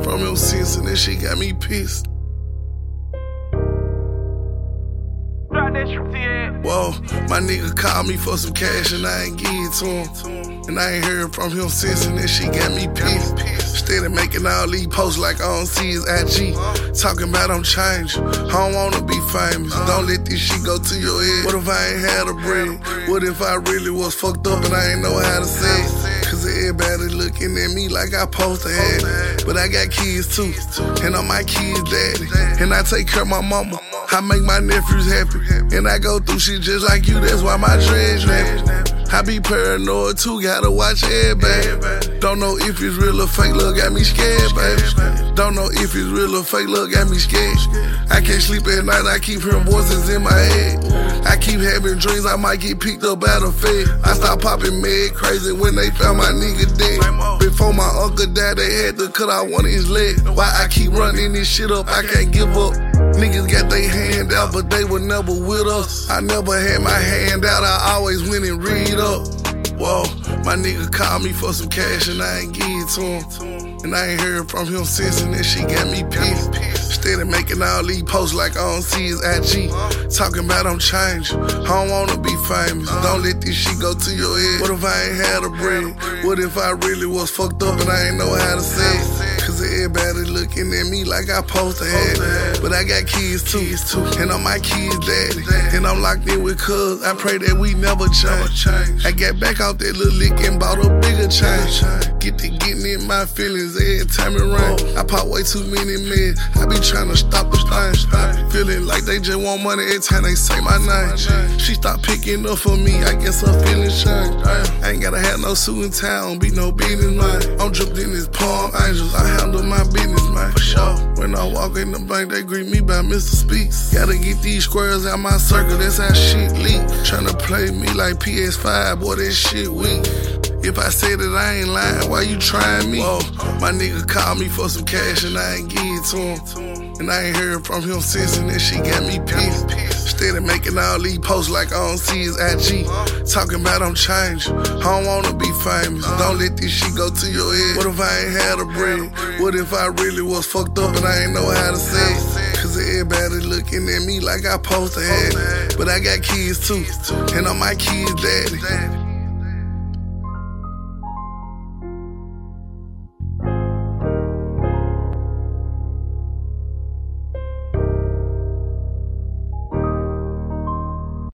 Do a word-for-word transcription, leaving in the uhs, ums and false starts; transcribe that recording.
from him since, and that shit got me pissed. Whoa, my nigga called me for some cash and I ain't give it to him. And I ain't heard from him since, and that shit got me pissed. Steady making all these posts like I don't see his I G. Talking about I'm changing, I don't wanna be famous. Don't let this shit go to your head. What if I ain't had a bread? What if I really was fucked up and I ain't know how to say it? Cause everybody looking at me like I supposed to have it. But I got kids too, and I'm my kids' daddy. And I take care of my mama, I make my nephews happy. And I go through shit just like you, that's why my dreads nappy. I be paranoid too, gotta watch everybody. Don't know if it's real or fake, look, got me scared, baby. Don't know if it's real or fake, look, got me scared. I can't sleep at night, I keep hearing voices in my head. I keep having dreams, I might get picked up out of Fed. I start popping mad crazy when they found my nigga dead. Before my uncle died, they had to cut out one of his legs. Why I keep running this shit up, I can't give up. Niggas got their hand out, but they were never with us. I never had my hand out, I always went and read up. Whoa, my nigga called me for some cash and I ain't give it to him. And I ain't heard from him since, and that shit got me pissed. Steady making all these posts like I don't see his I G. Talking about I'm changing, I don't wanna be famous. Don't let this shit go to your head. What if I ain't had a bread? What if I really was fucked up and I ain't know how to say it? Cause everybody looking at me like I supposed to have it. But I got kids too, and I'm my kids' daddy. And I'm locked in with cuz, I pray that we never change. I got back off that little lick and bought a bigger change. Get to getting in my feelings every time it rain. I pop way too many meds, I be trying to stop the thing. Feeling like they just want money every time they say my name. She stopped picking up for me, I guess her feelings changed. I ain't gotta have no suit in town, be no business, man. I'm dripped in this Palm Angels, I handle my business, man. For sure. When I walk in the bank, they greet me by Mister Speaks. Gotta get these squares out my circle, that's how shit leak. Tryna play me like P S five, boy, that shit weak. If I say that I ain't lying, why you trying me? Whoa, my nigga called me for some cash and I ain't give it to him. And I ain't heard from him since, and that shit got me pissed. Steady making all these posts like I don't see his I G. Talking about I'm changing, I don't wanna be famous. Don't let this shit go to your head. What if I ain't had a bread? What if I really was fucked up and I ain't know how to say it? Cause everybody looking at me like I supposed to have it. But I got kids too, and I'm my kids' daddy.